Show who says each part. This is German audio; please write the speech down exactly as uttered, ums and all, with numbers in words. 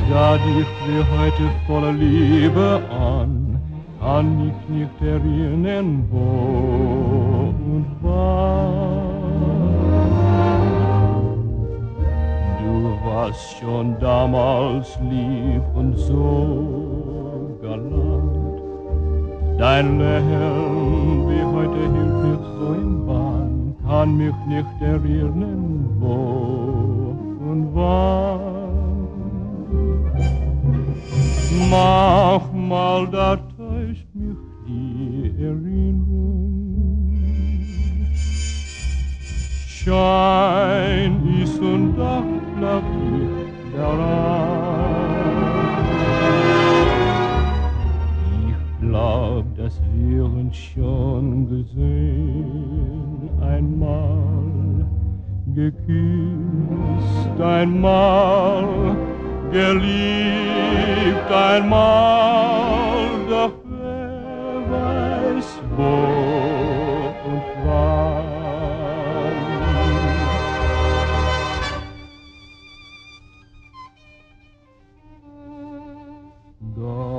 Speaker 1: sah dich wie heute voller Liebe an, kann ich nicht erinnern, wo und wann. Du warst schon damals lieb und so galant, dein Lächeln wie heute hielt mich so im Bann, kann mich nicht erinnern, wo und wann. Manchmal da täuscht mich die Erinnerung, Schein ist und doch glaub ich daran. Ich glaub, dass wir uns schon gesehen, einmal geküsst, einmal geliebt, einmal, doch wer weiß wo und wann. Doch